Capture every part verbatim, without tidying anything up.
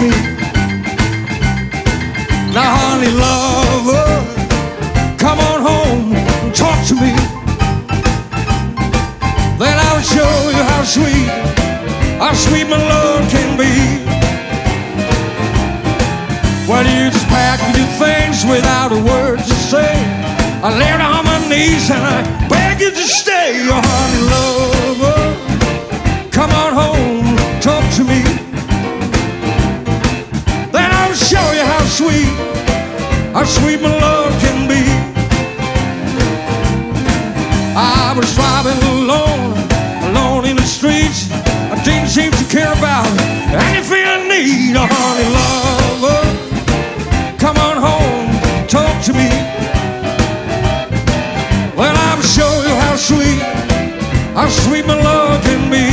me. Now, honey, lover, come on home and talk to me. Then I'll show you how sweet, how sweet my love can be. Well, you just pack your things without a word to say. I lay down on my knees and I beg you to stay. Oh, honey, lover, come on home, talk to me. Then I'll show you how sweet, how sweet my love can be. I was driving alone, alone in the streets. I didn't seem to care about anything I need. Oh, honey, lover, come on home, talk to me. Well, I'll show you how sweet, how sweet my love can be.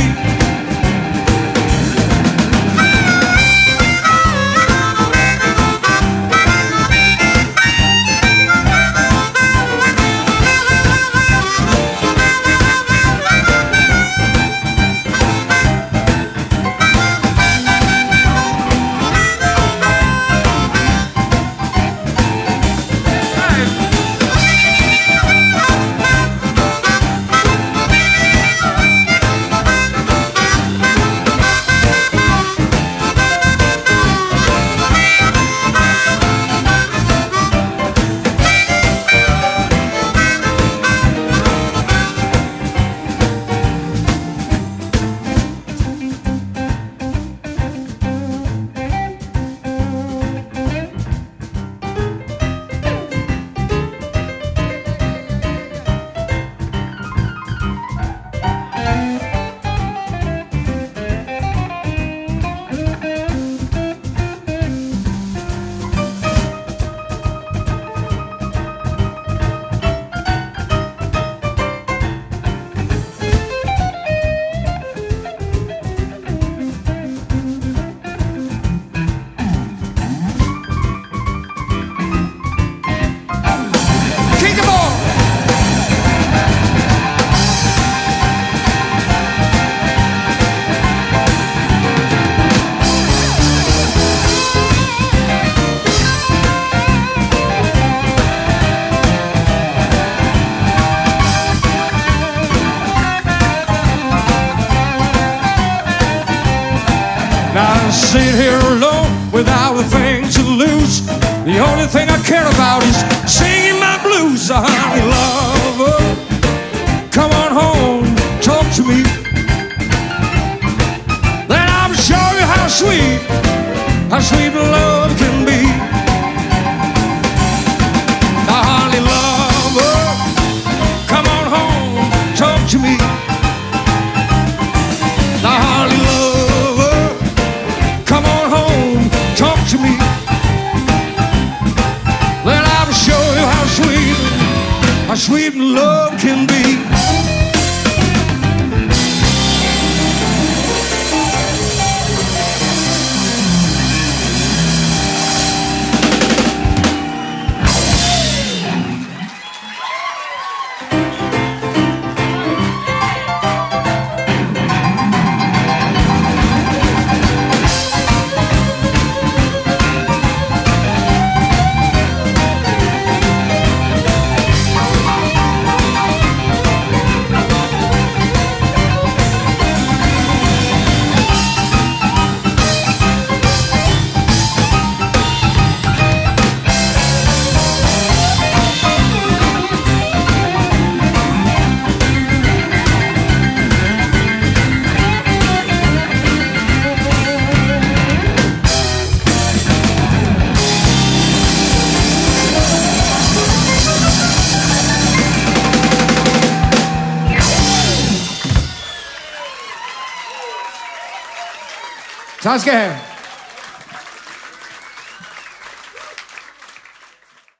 Sit here alone without a thing to lose. The only thing I care about is singing my blues. Oh, honey, lover, come on home, talk to me. Then I'll show you how sweet, how sweet love can be. Now, honey, lover, come on home, talk to me. Now, honey, lover, come on home, talk to me. Then I will show you how sweet, how sweet love can be. Tack ska jag ha.